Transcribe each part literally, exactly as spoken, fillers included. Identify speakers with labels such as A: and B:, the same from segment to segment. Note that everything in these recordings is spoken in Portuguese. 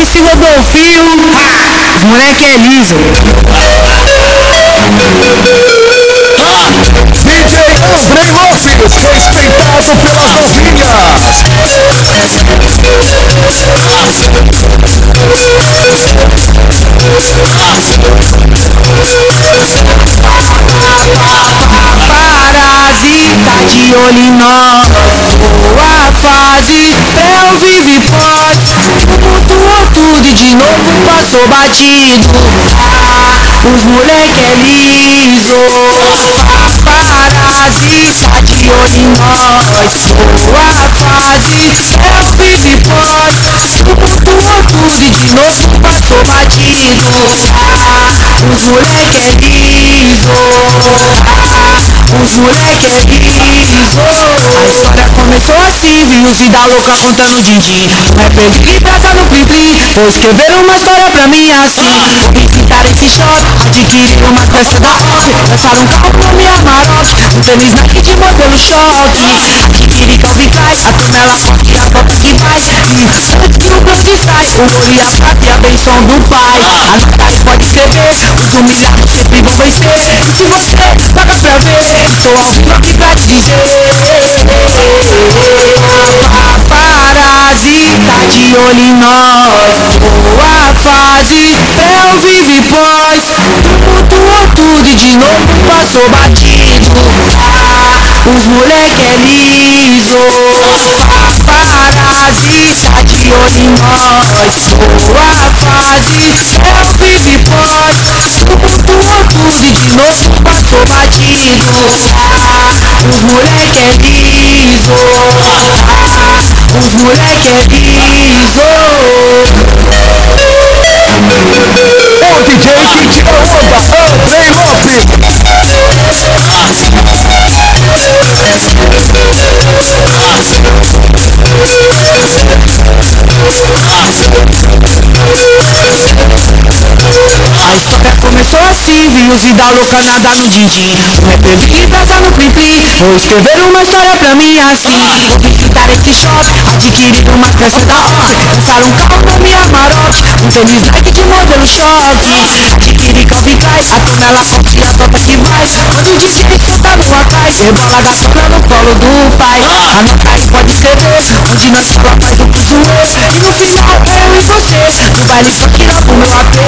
A: esse Rodolfinho, os moleque é liso.
B: D J Andrei Lopes, respeitado pela família.
A: Parasita de olho em nós, boa fase, eu vive pós, tumultuou tudo e de novo passou batido. Ah, os moleque é liso. Parasita de olho em nós, boa fase, eu vive pós, tumultuou tudo e de novo passou batido. Ah, os moleque é liso. Os moleque é liso. A história começou assim, viu se dar louca contando din-din. Rapper de prata no plim-plim, vou escrever uma história pra mim assim. Visitar esse shopping, adquirir uma peça da hora, lançar um carro no minha Amarok, um tênis Nike de modelo choque, adquirir Calvin Klein, a canela forte e a bota de baixo. Antes do bloco sai, o ouro e a prata e a benção do pai. Anotado pode escrever, os humilhados sempre vão vencer. Se você paga pra ver, sou ao vivo pra te dizer. A parasita de olho em nós, boa fase, eu vive pós, tumultuou tudo e de novo passou batido. Ah, os moleque é liso. A parasita de olho em nós, boa fase, eu vive pós, tumultuou tudo e de novo passou batido. Ah, os moleque é liso. Ah, os moleque é liso.
B: O D J que tira onda, Andrei Lopes.
A: A história começou assim, viu se dar louca nada no din-din. Rapper de prata no plim-plim, vou escrever uma história pra mim assim. Visitar esse shopping, adquirir uma peça da hora, lançar um carro no minha Amarok, um tênis Nike de modelo choque, adquirir Calvin Klein, a canela forte e a bota de baixo. Antes de se soltar numa caixa, rebola da cama no colo do pai. Anotar e pode escrever, onde nós colocamos o curso hoje. E no final eu e você, no baile Shakira com meu A P.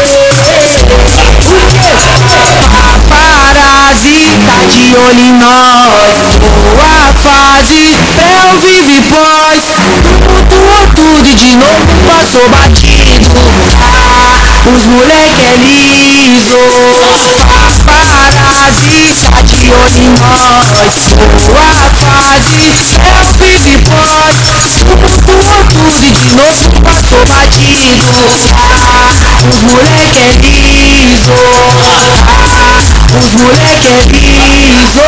A: A parasita de olho em nós, boa fase, eu vive pós, tumultuou tudo e de novo passou batido. Ah, os moleque é liso. A parasita de olho em nós, boa fase, eu vive pós, tumultuou tudo e de novo passou batido. Ah, os moleque é liso. Ah, os moleque é liso.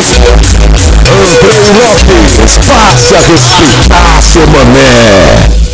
B: Andrei Lopes, passe a respeitar seu mané.